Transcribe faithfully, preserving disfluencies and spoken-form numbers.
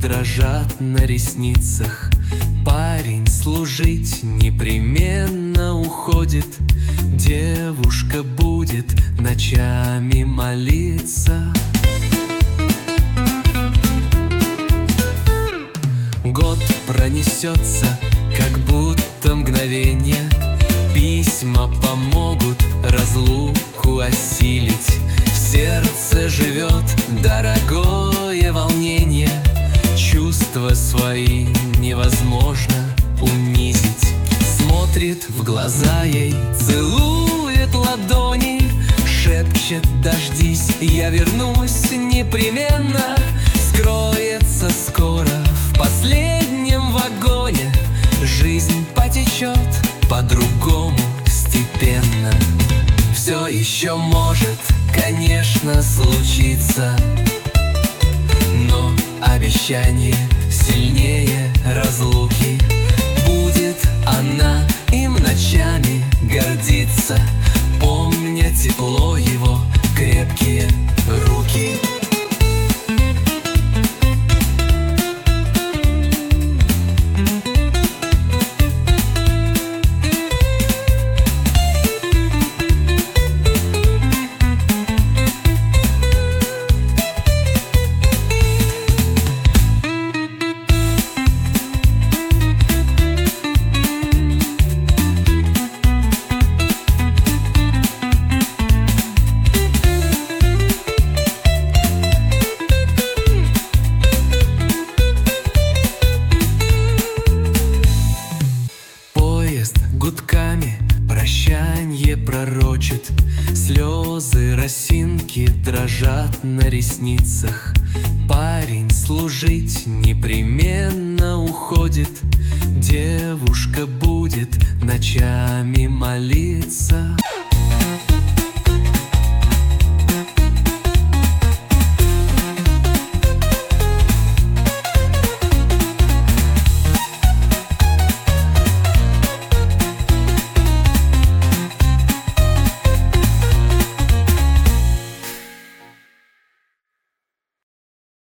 дрожат на ресницах. Парень служить непременно уходит, девушка будет ночами молиться. Год пронесется, как будто мгновенье. Письма помогут разлуку осилить. В сердце живет дорогое волнение. Чувства свои невозможно унизить. Смотрит в глаза ей, целует ладони, шепчет: дождись, я вернусь непременно. Скроется скоро в последнем вагоне. Жизнь потечет по-другому степенно. Все еще может, конечно, случиться, но обещание сильнее разлуки. Будет она им ночами гордиться, помня тепло его крепкие руки. Гудками прощанье пророчит, слезы росинки дрожат на ресницах. Парень служить непременно уходит, девушка будет ночами молиться.